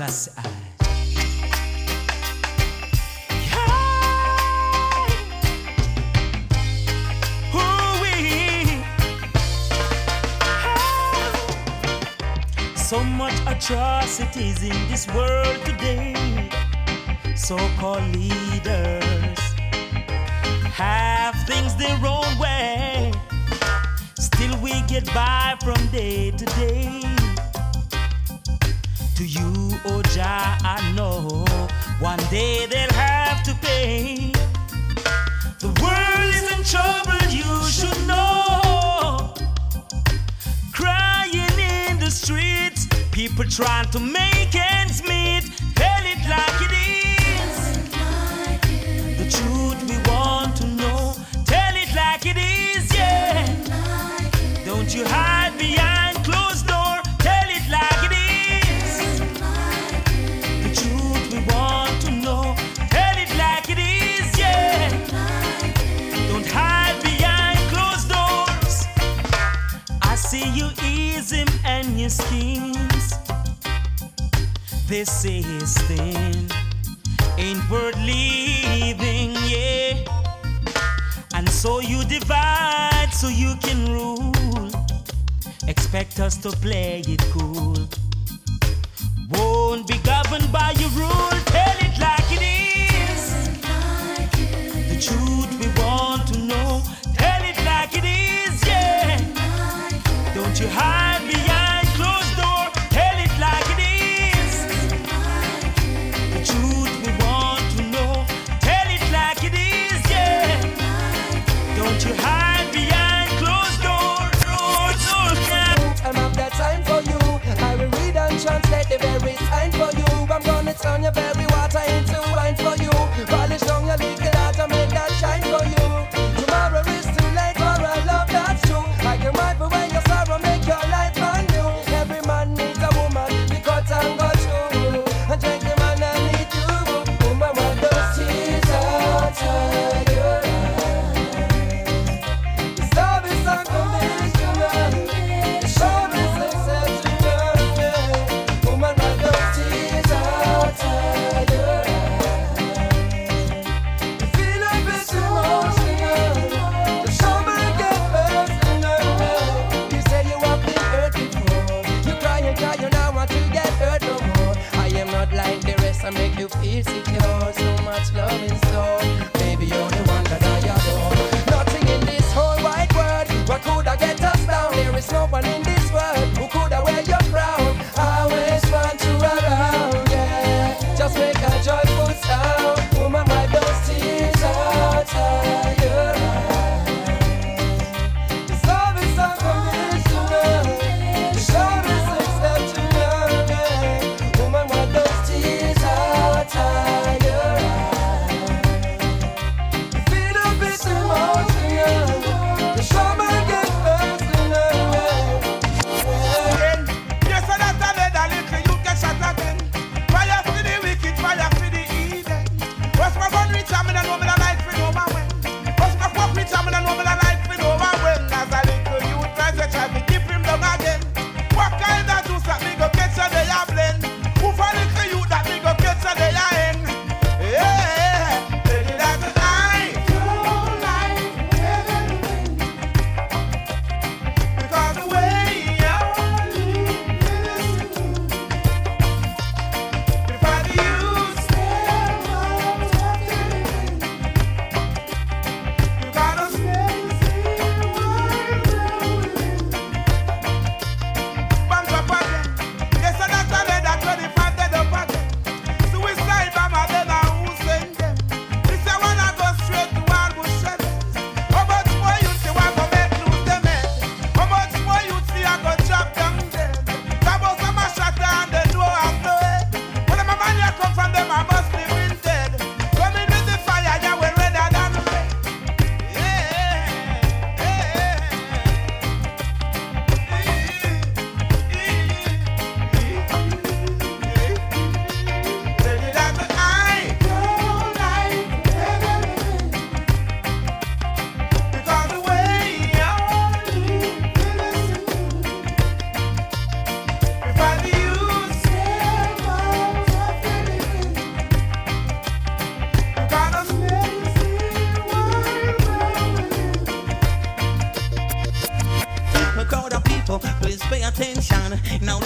Selassie I. So much atrocities in this world today. So-called leaders have things their own way. Still we get by from day to day. To you, oh Jah, I know one day they'll have to pay. The world is in trouble, you should know. Crying in the streets, people trying to make ends meet. Tell it like it is. The truth we want to know. Tell it like it is, yeah. Don't you hide behind closed door. Tell it like it is. The truth we want to know. Tell it like it is, yeah. Don't hide behind closed doors. I see you ease him and your schemes. They say his thing ain't worth leaving, yeah. And so you divide so you can rule. Expect us to play it cool. Won't be governed by your rule. Tell it like it is. The truth we want to know. Tell it like it is, yeah. Don't you hide behind closed door. Tell it like it is. The truth we want to know. Tell it like it is, yeah. Don't you hide behind closed doors. I'm of that time for you. I will read and translate the very sign for you. I'm gonna turn your very water into wine for you. Polish down your little heart and make that shine for you. Tomorrow is too late for a love that's true. I can wipe away your sorrow, make your life brand new. Every man needs a woman, the cut and go through. And take the man I need you. Woman, what those tears out of your eyes. The service unconditional. The service exceptional. Woman, what those tears out of your eyes. You feel a bit emotional. The shovel get personal. You say you have been hurt before. You cry and cry, you now want to get hurt no more. I am not like the rest, I make you feel secure. So much love in store. Baby, you're the one that I adore. Nothing in this whole wide world what could I get us down. There is no one in this world who could I wear your crown. I always want you around, yeah. Just make a joyful sound. Woman, wipe those tears out of your eyes. The service unconditional. The service exceptional, yeah. Woman, wipe those tears out of your eyes.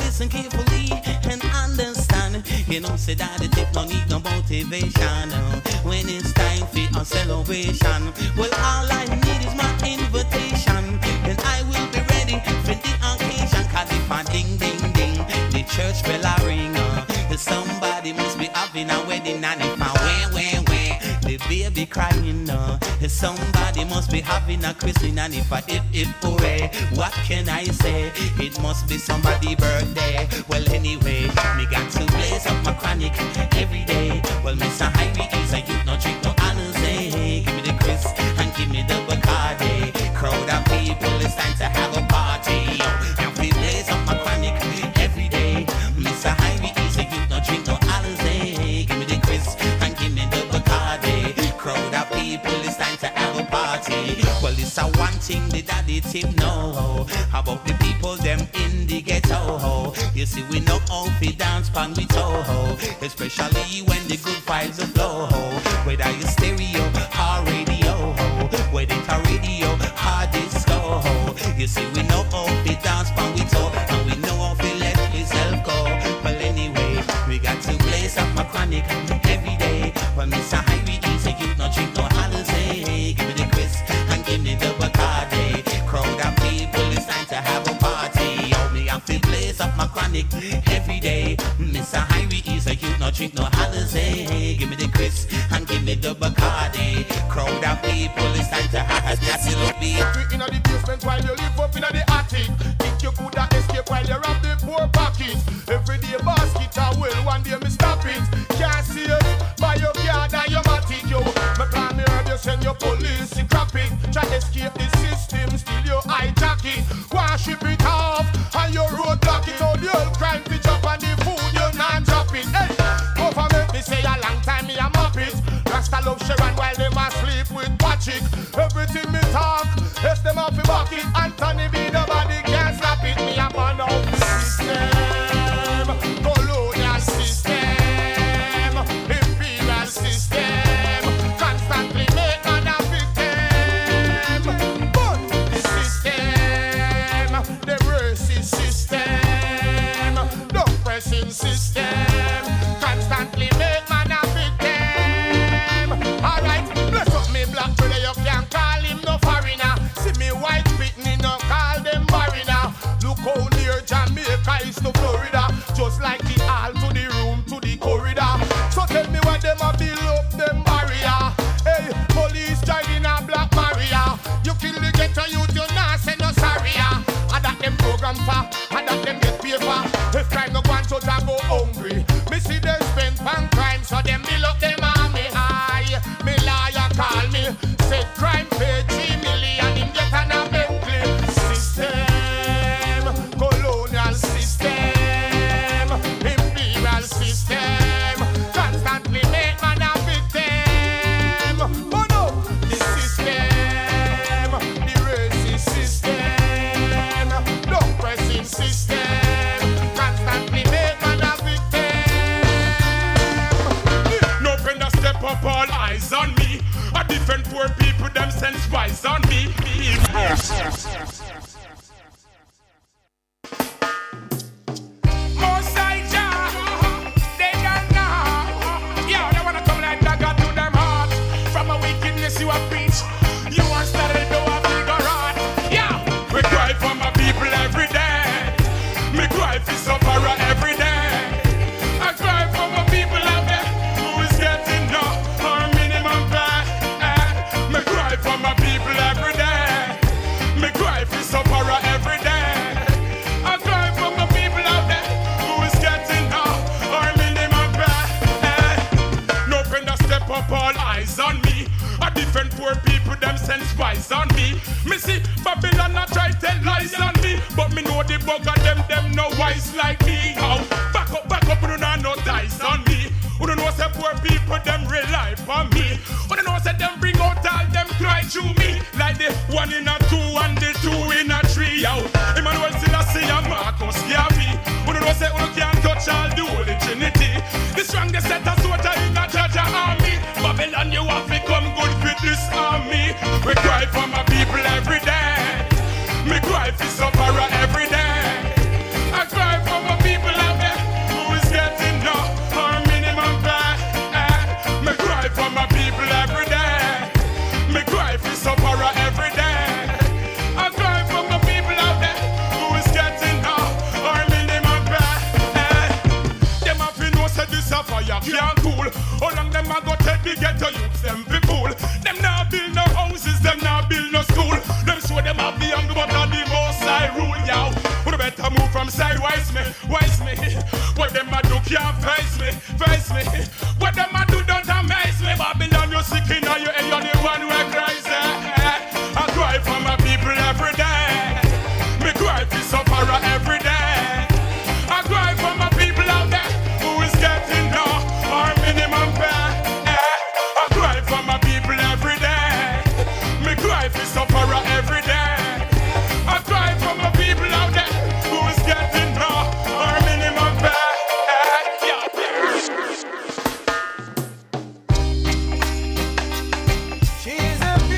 listen carefully and understand. You know, say that the tip no need no motivation. When it's time for a celebration, well, all I need is my invitation. Then I will be ready for the occasion. Cause if I ding, ding, ding, the church bell a ring. Somebody must be having a wedding, and if I where, the baby crying. Somebody must be having a christening, and if I if hooray, what can I say? It must be somebody's birthday. Well, anyway, me got to blaze up my chronic every day. Well, Mr. Hyrie is a youth, no drink, no Alizé. Give me the Chris and give me the Bacardi. Crowd of people, it's time to have a party. Now we blaze up my chronic every day. Mr. Hyrie is a youth, no drink, no Alizé. Give me the Chris and give me the Bacardi. Crowd of people, it's time to have a party. Well, it's a one thing the daddy Tim know about the people them in the ghetto. You see, we know how to dance pan we toe, especially when the good vibes are flow. Whether you stereo or radio, whether it's a radio or disco. You see, we know how to dance pan we toe, and we know how to let ourselves go. Well, anyway, we got to blaze up my chronic every day. Well, Mr. Hyrie is a youth, no drink, no Alizé. Give me the Chris and give me the Bacardi. Crowd of people, it's time to have a party. Oh, me have to blaze up my chronic every day. Mr. Hyrie is a youth, no drink, no Alizé. Give me the Chris and give me the Bacardi. Crowd of people, it's time to have a nasty look be. In the basement while you live up in the attic. Think you coulda escape while you rob the poor pocket. Every day basket I will, one day me stop it. Can't see it, buy your card and your matic, yo. Me plan me herb, you send your police, you crap it. Try escape the system, still you hijack it. Wash it off, and your road block it. All the old crime fi drop and the food you not drop it. Hey, government me say a long time me a mop it. Rasta love Sharon while them a sleep with Patrick. Everything me talk, yes them off the bucket. Anthony B nobody can slap it. Me a man out the system, colonial system, imperial system. Constantly make man a victim. But the system, the racist system, the oppressing system. Constantly make man a victim. Alright, bless up me black brother, you can't call him no foreigner. See me white pitney, no call them foreigner. Look how near Jamaica is to Florida. Just like the hall to the room to the corridor. So tell me why them a build up them barrier. Hey, police driving a black Maria. You kill the ghetto youth, you not say no sorry. I that them program for, I that them get paid for. If crime no want to go hungry. Me see them spend pan crime, so them build up them army high. Me lawyer call me, said crime pay 3 million, him get an a Bentley. System, colonial system, imperial system, constantly make man a victim. Oh no, the system, the racist system, the oppressing system, constantly make man a victim. No friend a step up, all eyes on me. A different poor people, them sense wise on me. Most I they don't know. Yo, they wanna come like dagger to them heart. From a wickedness you have preached. You want started to a bigger rod. Yeah, we cry for my people every day. Me cry for sufferer every day. I cry for my people out there who is getting no or minimum pay. Me cry for my people every day. Me cry for sufferer every day. I cry for my people out there who is getting no or minimum pay. No friend a step up, all eyes on me. A different poor people, them sense wise on me. Me see Babylon a try tell lies on me, but me know the bug of them no wise like me. How the ghetto youths, them fi fool. Them not build no houses, them not build no school. Them show them have the young, but not the most I rule, yow. But better move from sidewise me, wise me. What them a do can't face me, face me. What them a do don't amaze me. Babylon, you sick in your head, you're the one who cries. I cry for my people every day. Me cry for sufferer every day. I cry for my people out there who is getting no or minimum pay. I cry for my people every day. Me cry for sufferer every day. I cry for my people out there who is getting no or minimum pay. She's a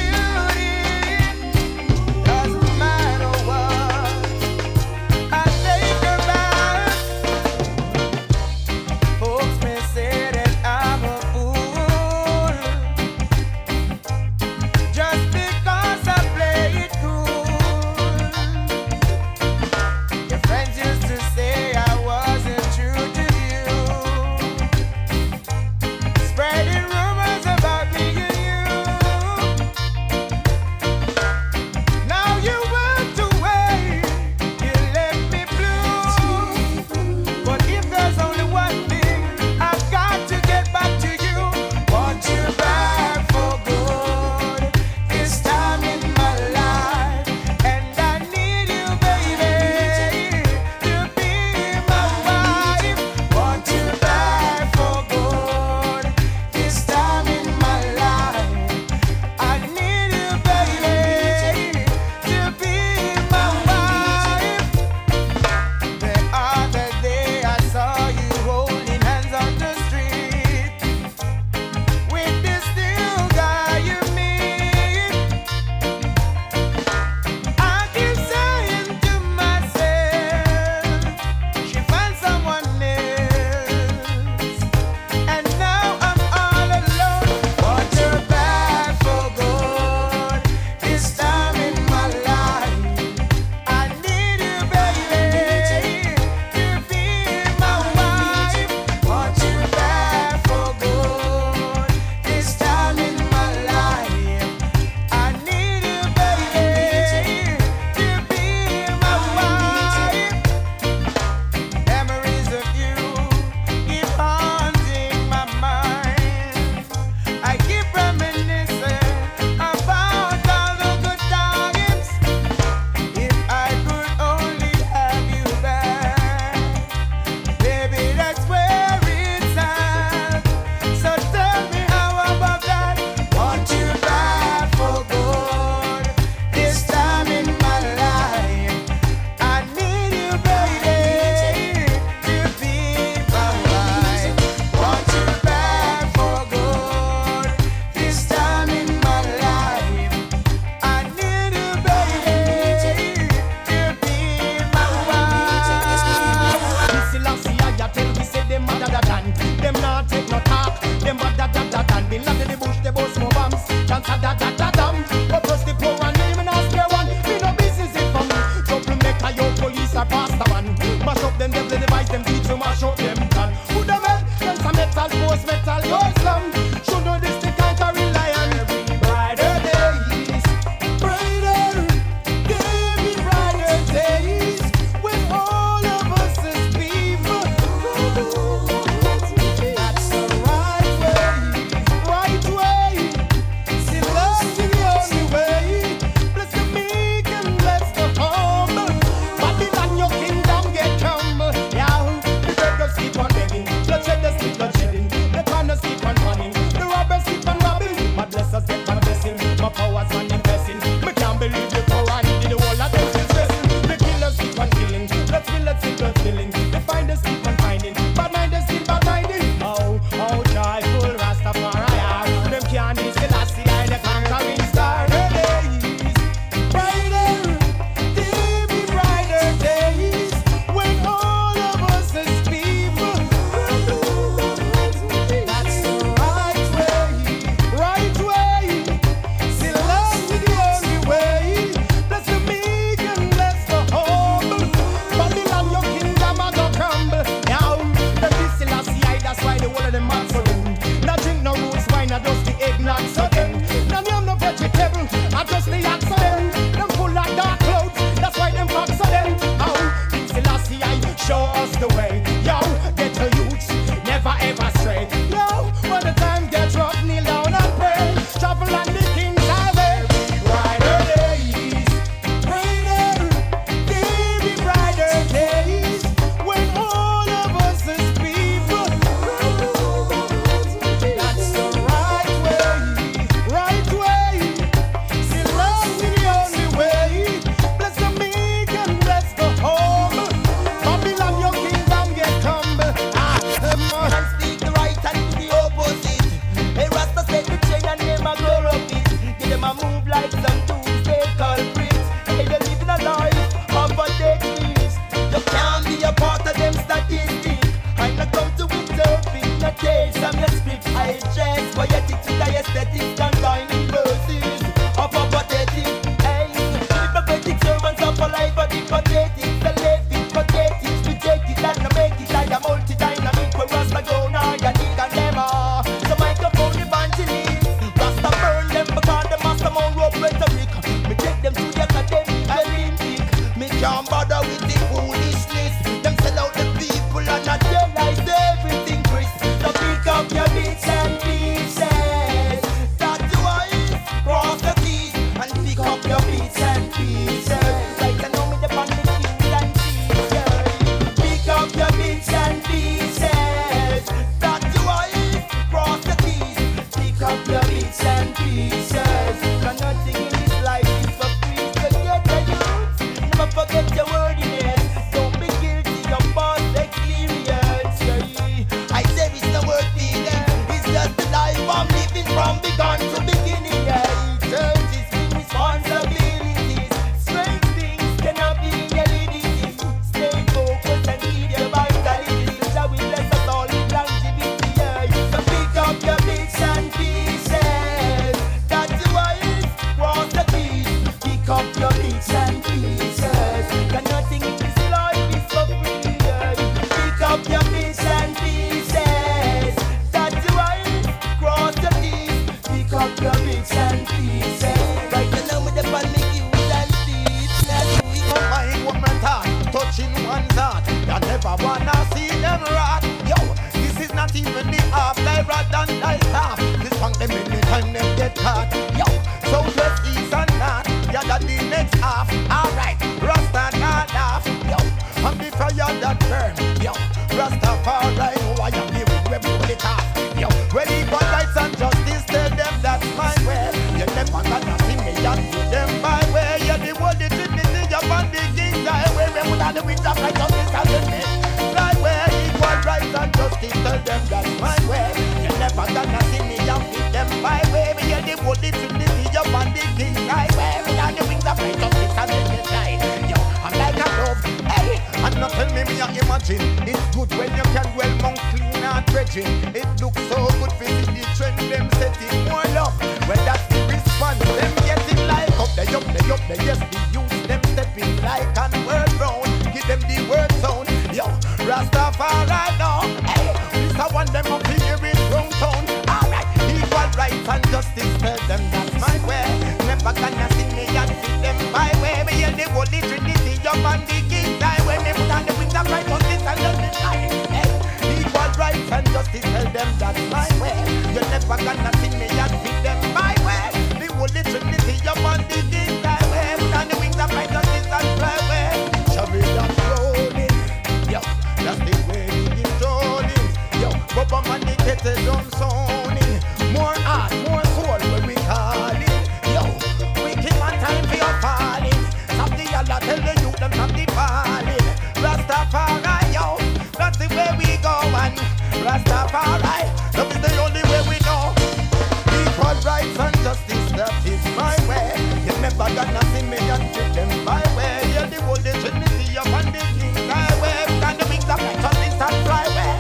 them anytime them get caught. Yo, southwest, east and north, gather the next half. Alright, Rasta not laugh. Yo, and the fire that burn. Yo, Rastafari, who I am here with pull it off. Yo, when equal rights and justice, tell them that's my way. You never gonna see me and see them my way. You're the Holy Trinity, you're on the King's highway. We would have the wings of right justice and justice. My way, equal rights and justice, tell them that's my way. You never gonna see me and see them my way. You're the Holy Trinity, you're on the King's highway. We have the wings of right justice and justice. Yo, I'm like a dove, hey. And not tell me I imagine. It's good when you can dwell among clean and dredging. It looks so good for the trend, them setting more love. When that's the response, them getting like up, they up, yes, the youth, them stepping like an word round. Give them the word sound, yo, Rastafari now. Hey, this I want them up here in wrong town. Alright, equal rights and justice, tell them that's my way. Never gonna see me and see them my way. Me hear the Holy Trinity up on the King's highway. Me put on the wings of right justice and justice. Hey, equal rights and justice, tell them that's my way. You're never gonna see me and see them my way. The Holy Trinity up on the King's highway. Put on the wings of right justice and fly away. Shall we just rolling? Yo, that's the way we keep rolling. Yo, Bubba man the kettle drum sounding. More heart, more soul when we calling. Yo, we keep on time for your falling. Stop the yalla, tell the youth them stop the falling. Rastafari, yo, that's the way we go and Rastafari, that is the only way we know. Equal rights and justice, that is my way. You never gonna see me and treat them my way. You're the Holy Trinity up on the King's highway. And the wings of right justice and fly away.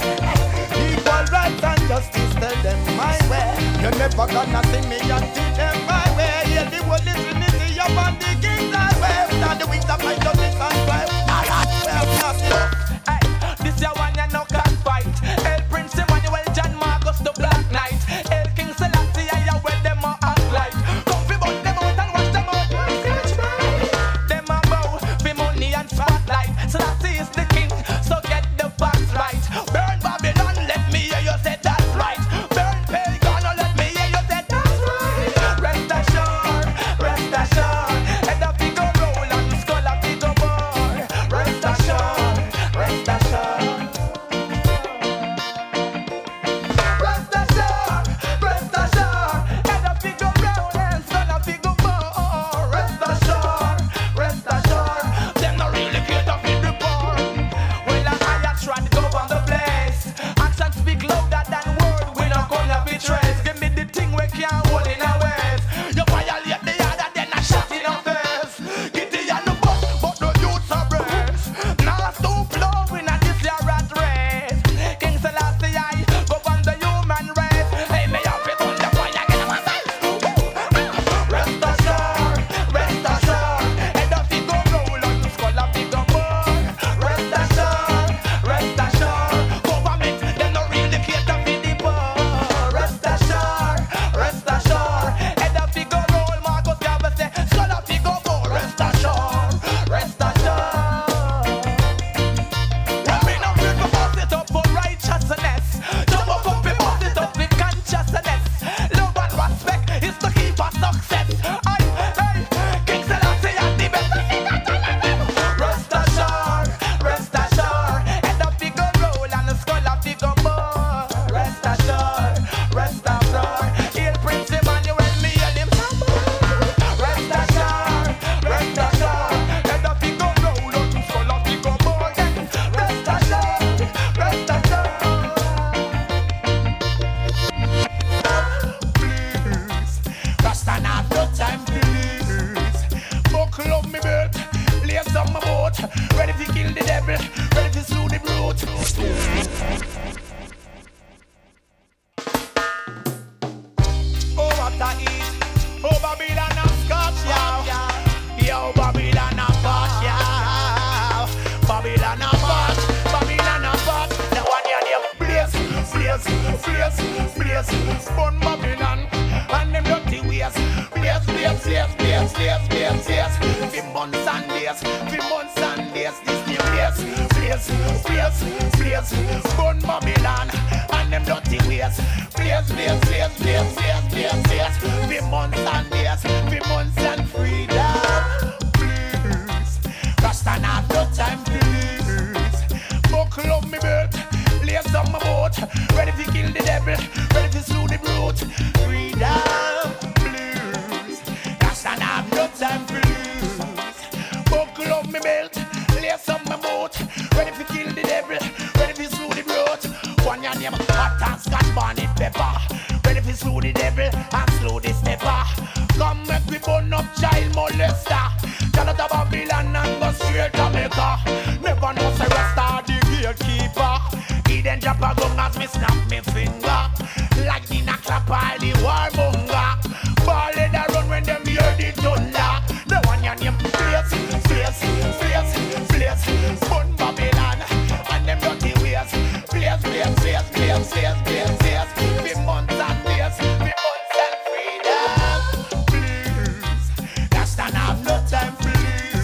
Equal rights and justice, tell them my way. You're never gonna see me and treat them my way. You're the Holy Trinity up on the King's highway. And the wings of right justice and fly away. Hey, this your one you no can fight. El Prince Emmanuel, John Marcus, the Black Knight. El King Selassie, I where them a act like. Come fi burn them out and wash them out. Them a bow fi money and spotlight. Selassie is the king, so get the facts right. Burn Babylon, let me hear you say that's right. Burn pagan, let me hear you say that's right. Rest assured, head up fi go roll and skull up fi go bore. Rest assured, rest assured. Rest assured, head up fi go roll and skull up fi go bore. Rest assured, them no really care to feed the poor. Well, I tried to go on the place. Action speak louder than word. We not gonna be traced. Give me the thing we can't hold in our ways. You violate the other, then I shot in your face. Get the on the bus, but the youths are brace. Now stoop low in a this year rat race. King Selassie, I go on the human race. Hey, me up it on the fire, get my face. Rest assured, head up fi go roll on skull up fi go bore. Rest assured, government them no really care to feed the poor. Rest assured, head up fi go roll. Marcus Garvey say skull up fi go bore. Rest assured. We no afraid to bust it up for righteousness. Jump up fi bust it up with consciousness. Love and respect is the key for success. Hey, King Selassie and the best. Rest assured, head up fi go roll and the skull up fi go bore. Rest assured, El Prince Emmanuel, me and him. Rest assured, head up fi go roll and the skull up fi go bore. Rest assured. Please, Rasta not no time, please. Buckle up me belt, lace on my boat. Ready to kill the devil, ready to slew the brute. Oh, what I eat. Oh, Babylon and Scotch, yo. Yo, Babylon and Scotch, yo. Babylon and Scotch. The one you name blaze. Burn Babylon and them dirty ways. Blaze. For months and days, this new blaze. Burn Babylon and them dirty ways. Blaze. lace on my boat, ready to kill the devil, ready to slew the brute. Freedom blues, that's not have no time for lose. Buckle up my belt, lace on my boat, ready to kill the devil, ready to slew the brute. One your name hot and scotch bonnet pepper, ready to slew the devil and slew the stepper. Come make we burn up child molester. Tell out of Babylon and go straight to Mecca. Never know say Rasta the gatekeeper. He then drop a gun as me snap me finger. Like the clap all the warmonger. Ball head a run when them hear the thunder. The one your name Flace, Flace, Flace, Flace. Burn Babylon and them dirty ways. Flace, Flace, Flace, Flace, Flace, Flace, Flace. Be months and days, be months and freedom. Blues, that's not have no time for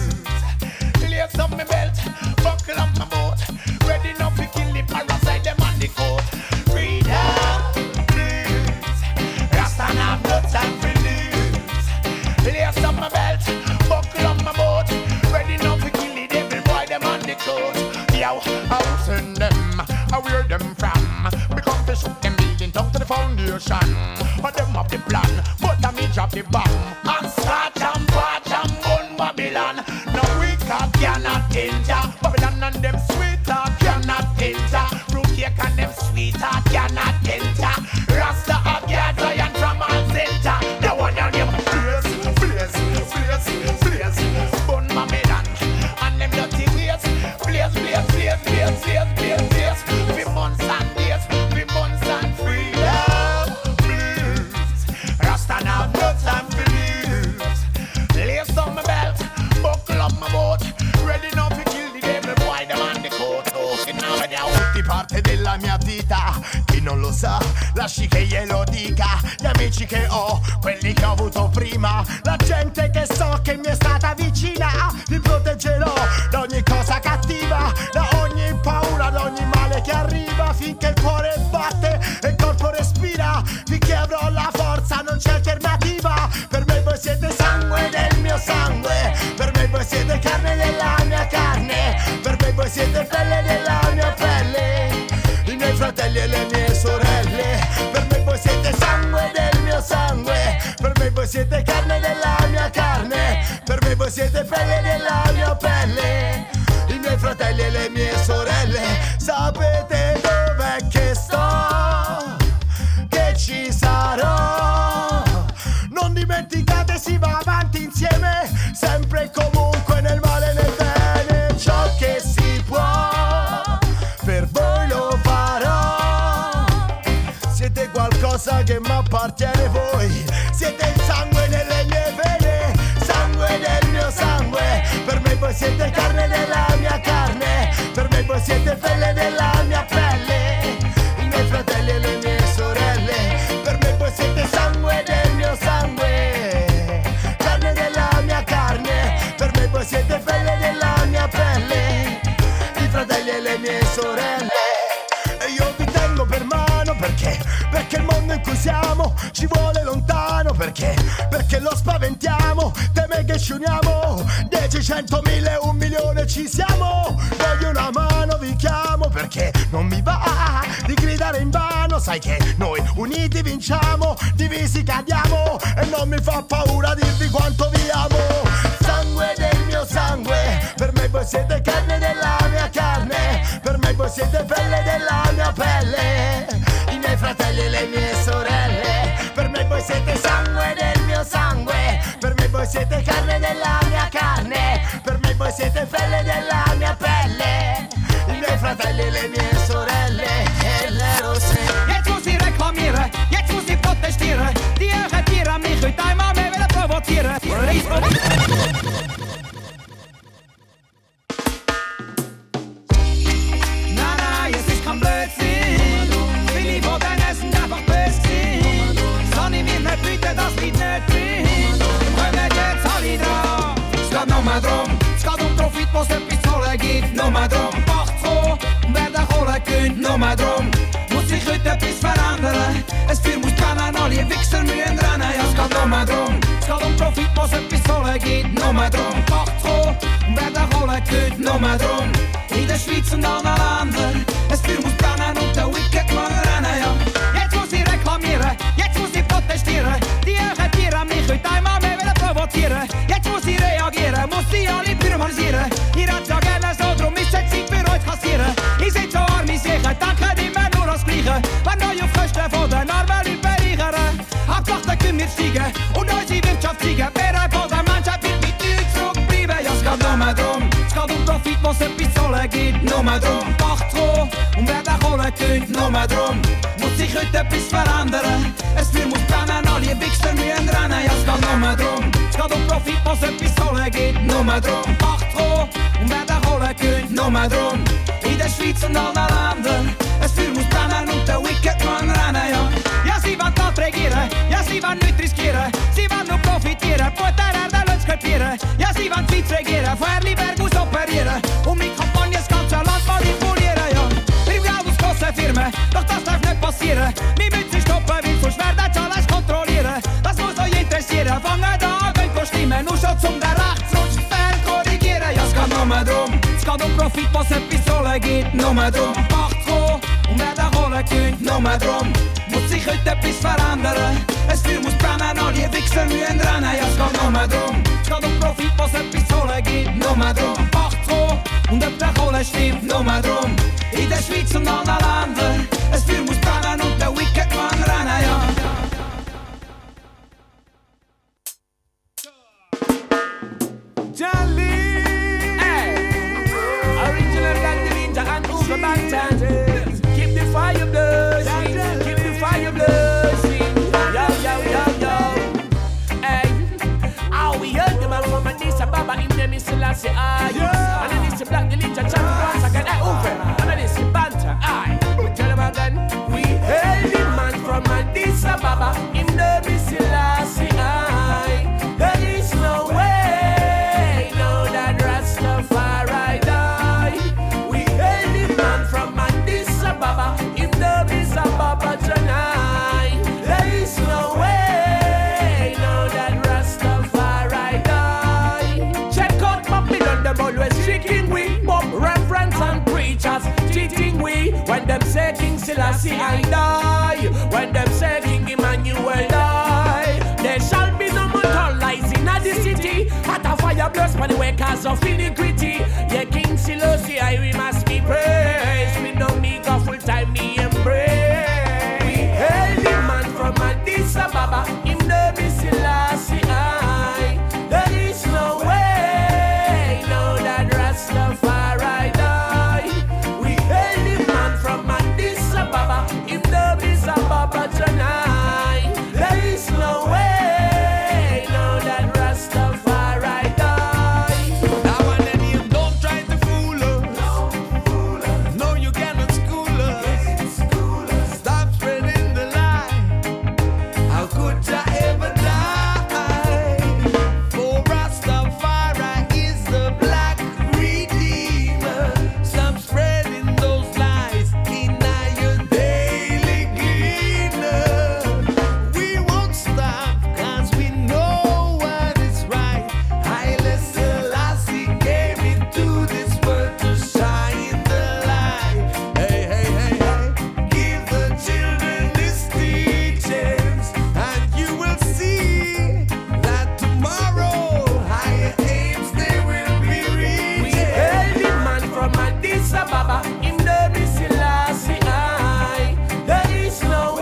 lose. Lace up my belt, buckle up my boat. Ready now to kill the parasite, them on the coat. Freedom, blues, that's not have no time for lose. Lace up my belt, buckle up my boat. Ready now to kill the devil boy, them on the coat. Yo, I'll send them, I where them from. Because they shoot them building down to the foundation. But them have the plan, but I me drop the bomb. And scratch and patch and gun Babylon. No weaker cannot enter. Babylon and them sweeter cannot enter. Fruitcake and them sweeter cannot enter. Rasta a giant from all center. The one on them Flace, Flace, Flace, Flace. Bun Babylon and them dirty ways. Flace, Flace, Flace, Flace, Flace, Flace, Flace. We months and days, we months and freedom. Blues, Rasta now no time for lose. Lace on my belt, buckle up my boat. Ready now to kill the devil boy, them on the coat. Tutti parte della mia vita, chi non lo sa lasci che glielo dica. Gli amici che ho, quelli che ho avuto prima, la gente che so che mi è stata vicina. Vi proteggerò da ogni cosa cattiva, da ogni paura, da ogni male che arriva. Finché il cuore batte e il corpo respira, finché avrò la forza non c'è alternativa. Per me voi siete sangue del mio sangue, per me voi siete carne della mia carne, per me voi siete pelle della mia pelle, i miei fratelli e le mie sorelle. Per me voi siete sangue del mio sangue, per me voi siete carne della mia carne, per me voi siete pelle della mia pelle, i miei fratelli e le mie sorelle. Sapete dov'è che sto, che ci sarò. Non dimenticate, si va avanti insieme, sempre e comunque, nel male e nel bene. Ciò che si può, per voi lo farò. Siete qualcosa che mi appartiene voi, siete il sangue nelle mie vene, sangue del mio sangue. Per me voi siete carne della mia carne, per me voi siete pelle della mia pelle, i miei fratelli e le mie sorelle. Per me voi siete sangue del mio sangue, carne della mia carne, per me voi siete pelle della mia pelle, i fratelli e le mie sorelle. E io vi tengo per mano perché il mondo in cui siamo ci vuole lontano, perché lo spaventiamo, teme che ci uniamo, 10, 100, 1000, 1 milione ci siamo. Voglio una mano, vi chiamo, perché non mi va di gridare invano. Sai che noi uniti vinciamo, divisi cadiamo, e non mi fa paura dirvi quanto vi amo. Sangue del mio sangue, per me voi siete carne della mia carne, per me voi siete pelle della mia pelle, i miei fratelli e le mie sorelle. Per me voi siete sangue del mio sangue, per me voi siete carne della mia carne, per me voi siete pelle della mia pelle, i miei fratelli e le mie sorelle. E loro se jetzt muss ich reklamieren, jetzt muss ich protestieren. Die irritieren mich heute einmal mehr wieder provozieren. Na, jetzt ist kein Blödsinn. Viele von den Essen einfach böse sind. Soll ich mir nicht bieten, das Lied nicht drin. Kommen jetzt alle dran. Es geht nur mehr drum. Es geht um Profit, was etwas zu holen gibt. Nur mehr drum. Macht so, wer den Kohle gönnt. Nur mehr drum. Muss sich heute etwas verändern. Es Feuer muss brennen, alle Wichser müssen rennen. Ja, es geht nur mehr drum. Es geht um Profit, was etwas zu holen gibt. Nur mehr drum. Macht so, wer den Kohle gönnt. Nur mehr drum. In der Schweiz und anderen Ländern. Es Feuer muss brennen und nur drum. Macht Ruhe und wer da kommen könnte, nur drum. Muss sich heute etwas verändern. Es Feuer muss brennen, alle Wichser müssen rennen. Ja, es geht nur drum. Es geht um Profit, was etwas holen geht, nur drum. Macht Ruhe und wer da kommen könnte, nur drum. In der Schweiz und allen Ländern. Es Feuer muss brennen und der Wicked Mann rennen, ja. Ja, sie wollen Geld regieren, ja, sie wollen nichts riskieren. Sie wollen nur profitieren, Mutter Erde lassen skalpieren. Ja, sie wollen die Schweiz regieren, von Erliberg aus operieren. Und mit Kampagne das ganze Land manipulieren, ja. Wir glauben aus grossen Firmen, doch das darf nicht passieren. Wir müssen stoppen, weil so schwer das alles kontrollieren. Das muss euch interessieren, fangen da an, könnt stimmen. Nur schon zum der Rechtsrutsch fern korrigieren. Ja, es geht nur drum, es geht um Profit, was etwas holen geht, nur drum. Macht Ruhe und wer da holen könnt, nur drum. Muss sich heute etwas verändern. Es Feuer muss brennen, alle Wichser müssen rennen. Ja, es geht nur drum. Es geht um Profit, was etwas holen geht, nur drum. Macht Ruhe und ob der Kohle stimmt, nur drum. In der Schweiz und allen Ländern. Es Feuer muss brennen und der Wicked Mann rennen, ja. Charlie! Hey! Original Black Ninja and Uber Bantan. Keep the fire blazing. Keep the fire blazing. Yo, yo, yo, yo. Hey! How we heard the man from Addis Ababa in the Selassie Aye. And then it's the Black Ninja champion. Second, hey, Uber. And then it's the Bantan. Aye. We tell them again. We hail the man from Addis Ababa in the Selassie Aye. There is no way. When them say King Selassie I die, when them say King Emmanuel die, there shall be no more tall lies in the city. At a fire burst by the way cause of iniquity. Yeah, King Selassie I we must be praised. We don't need a full time me embrace. We hail the man from Addis Ababa, him name is Selassie I. There is no way, no that Rastafari die. We hail the man from Addis Ababa, him name is Ababa tonight. There is no way, no that Rastafari die. Now and then you don't try to fool us. No, you cannot school us. Stop spreading the lie. How could I ever die? For Rastafari is the black redeemer. Stop spreading those lies in your daily cleaner. We won't stop cause we know what is right. Haile Selassie came into this world to shine the light. Hey, hey, hey, hey. Give the children these teachings and you will see that tomorrow higher aims they will be We reached. hail the man from Addis Ababa, him name is Selassie I. There is no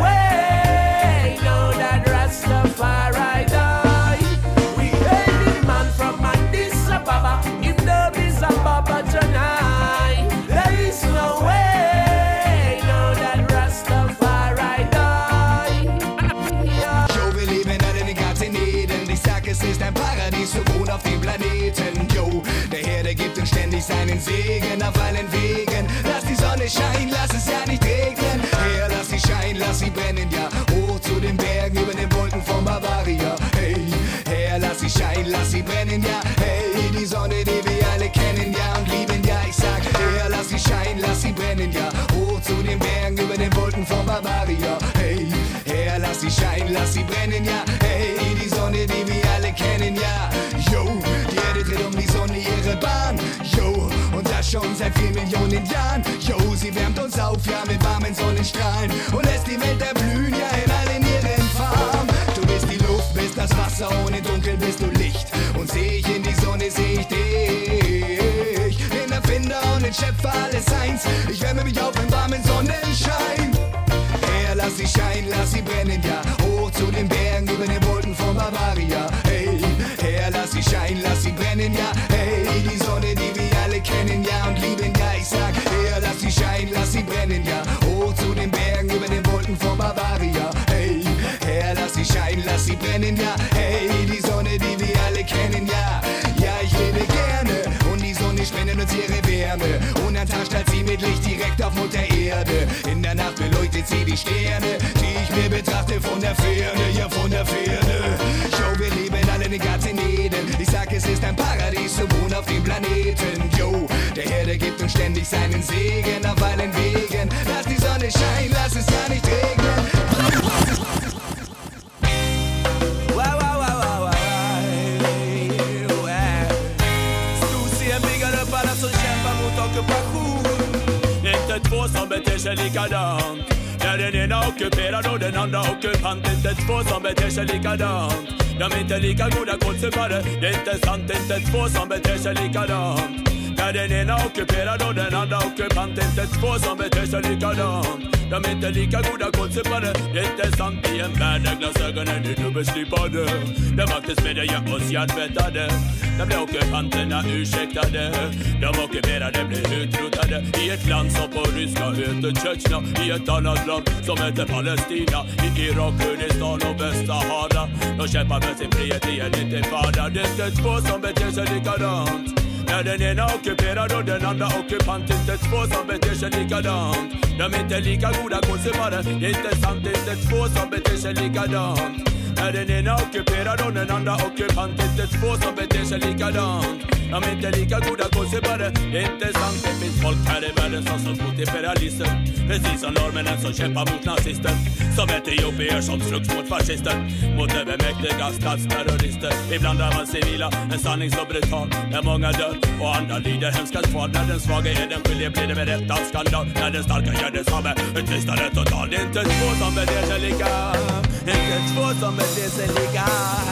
way, no that Rastafari die. We hail the man from Addis Ababa, him name is Ababa tonight. There is no way, no that Rastafari die. Yo, wir leben alle den ganzen Eden. Ich sag, es ist ein Paradies für Wohnen auf dem Planeten. Yo, der Herr, der gibt uns ständig seinen Segen auf allen Wegen. Lass die Sonne scheinen, lass es ja nicht regnen. Herr, lass sie scheinen, lass sie brennen, ja. Hoch zu den Bergen, über den Wolken von Bavaria. Hey, Herr, lass sie scheinen, lass sie brennen, ja. Hey, die Sonne, die wir alle kennen, ja, und lieben, ja. Ich sag, Herr, lass sie scheinen, lass sie brennen, ja. Hoch zu den Bergen, über den Wolken von Bavaria. Hey, Herr, lass sie scheinen, lass sie brennen, ja. Hey, die Sonne, die wir alle kennen, ja. Yo, die Erde dreht um die Sonne ihre Bahn. Yo, und das schon seit 4 Millionen Jahren. Yo, sie wärmt uns auf, ja, mit warmen Sonnenstrahlen. Und lässt die Welt erblühen, ja, in allen ihren Farben. Du bist die Luft, bist das Wasser, ohne Dunkel bist du Licht. Und seh ich in die Sonne, seh ich dich. Den Erfinder und den Schöpfer, alles eins. Ich wärme mich auf im warmen Sonnenschein. Herr, lass sie scheinen, lass sie brennen, ja. Hoch zu den Bergen, über den Wolken von Bavaria. Hey, Herr, lass sie scheinen, lass sie brennen, ja. Hey, die Sonne, die wir alle kennen, ja, und lieben, ja. Ich sag, brennen, ja. Hoch zu den Bergen, über den Wolken von Bavaria. Hey, Herr, lass sie scheinen, lass sie brennen, ja. Hey, die Sonne, die wir alle kennen, ja. Ja, ich lebe gerne und die Sonne spendet uns ihre Wärme. Und ein Tag strahlt sie mit Licht direkt auf Mutter Erde. In der Nacht beleuchtet sie die Sterne, die ich mir betrachte von der Ferne, ja von der Ferne. Yo, wir leben alle in Garten Eden. Ich sag, es ist ein Paradies zu wohnen auf dem Planeten. Yo, der Herr, der gibt uns ständig seinen Segen auf allen Wegen. Lass die Sonne scheinen, lass es ja nicht regnen. Inte två som beter sig likadant. När den ena ockuperad och den andra ockupant. Inte två som beter sig likadant. De är inte lika goda kålsupare. Det är inte sant, inte två som beter sig likadant. När den ena ockuperad och den andra ockupant. Inte två som beter sig likadant. De är inte lika goda kålsupare. Det är inte sant i en värld där glasögonen är dubbelslipade. Där maktesmedja gör oss hjärtvättade. Där blir ockupanterna ursäktade. De ockuperade blir utrotade. I ett land som på ryska heter Tjetjena. I ett annat land som heter Palestina. I Irak, Kurdistan och Västsahara. De kämpar för sin frihet i en intifada. Det är inte två som beter sig likadant. När den ena ockuperad och den andra ockupant. Inte två som beter sig likadant. De är inte lika goda kålsupare. Det är inte sant, det är inte två som beter sig likadant. När den ena ockuperad och den andra ockupant. Inte två som beter sig likadant. De är inte lika goda kålsupare. Det är inte sant, det finns folk här i världen som slåss mot imperialister. Precis som norrmännen som kämpar mot nazister. Som etiopier som slogs mot fascister. Mot övermäktiga statsterrorister. Ibland är man civila, en sanning så brutal. När många dör och andra lider hemska kvar. När den svaga är den skyldige blir det med rätt av skandal. När den starka gör detsamma, en tystare total. Det är inte två som beter sig lika. Inte två som beter sig lika.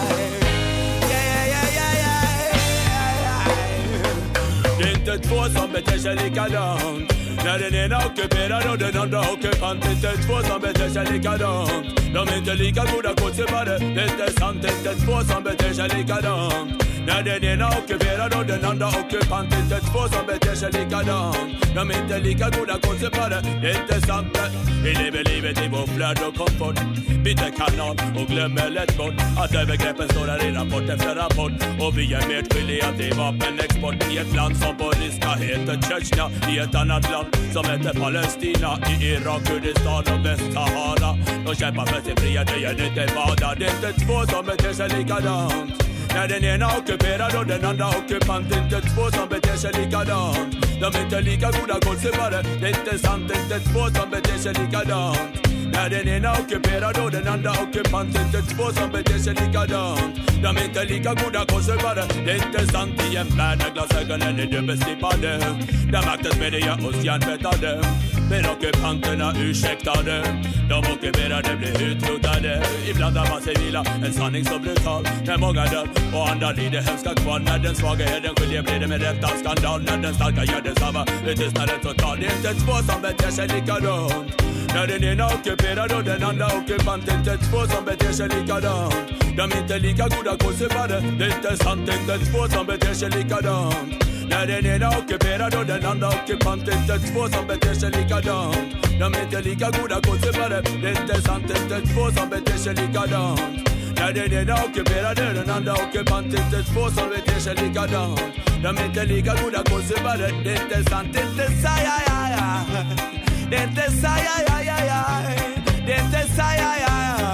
Det är inte två som beter sig likadant. När den ena ockuperad och den andra ockupant. Inte två som beter sig likadant. De är inte lika goda kålsupare. Det är inte sant, inte två som beter sig likadant. När den ena ockuperad och den andra ockupant. Inte två som beter sig likadant. De är inte lika goda kålsupare. Det är inte sant. Vi lever livet i vår flöd och komfort. Byter kanal och glömmer lätt bort att övergreppen står här i rapport efter rapport. Och vi är medskyldiga till vapenexport. I ett land som på ryska heter Tjetjena. I ett annat land som heter Palestina. I Irak, Kurdistan och Västsahara. De kämpar för sin frihet, det gör inte vada. Det är inte två som beter sig likadant. När den ena ockuperad och den andra ockupant. Inte två som beter sig likadant. De är inte lika goda kålsupare. Det är inte sant, inte två som beter sig likadant. När den ena ockuperad och den andra ockupant. Inte två som beter sig likadant. De är inte lika goda kålsupare. Det är inte sant i en värld där glasögonen är dubbelslipade. Där maktesmedja gör oss hjärntvättade. Men ockupanterna ursäktade. De ockuperade blir utrotade. Ibland är man civila, en sanning så brutal. När många dör och andra lider hemska kvar. När den svaga är den skyldige blir det med rätt av skandal. När den starka gör detsamma, det tystnaden total. Det är inte två som beter sig likadant. När den ena ockuperad och den andra ockupant. Inte två som beter sig likadant. De är inte lika goda kålsupare. Det är inte sant, inte två som beter sig likadant. När den ena ockuperad och den andra ockupant. Inte två som beter sig likadant. De är inte lika goda kålsupare. Det är inte sant, inte två som beter sig likadant. När den ena ockuperad och den andra ockupant. Inte två som beter sig likadant. De är inte lika goda kålsupare. Det är inte sant, inte sant, ja, ja, ja. Det är inte sant, ja, ja, ja, ja. Det är inte sant, ja, ja, ja.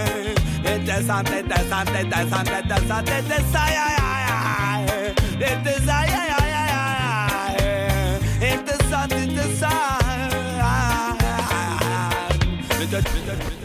Det är inte sant, inte sant, inte sant, inte sant. Det är inte sant, ja, ja, ja. Det är inte sant, ja, ja, ja, ja. Inte sant, inte sant.